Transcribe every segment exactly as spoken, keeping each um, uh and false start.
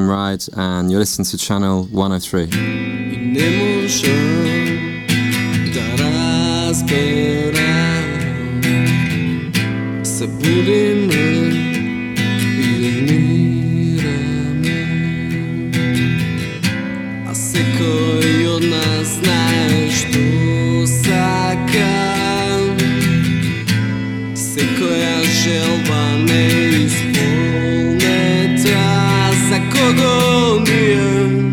I'm Ride, and you're listening to Channel one oh three. И не можам да разберам, се будиме и умираме, а секој од нас знае што сака. Секоја желба не исполнета, за кого ние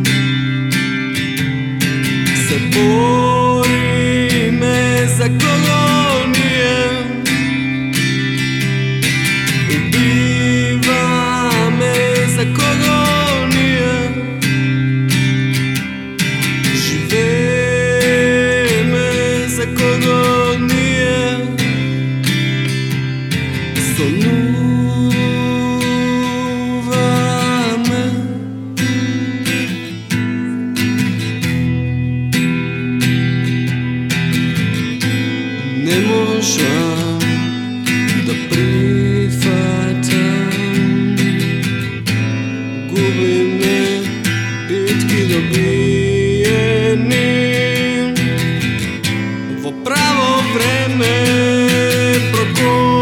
се бориме, за кого ние убиваме, за кого ние живееме, за кого ние сонуваме. Не можам да прифатам, губиме битки добиени во право време, прокон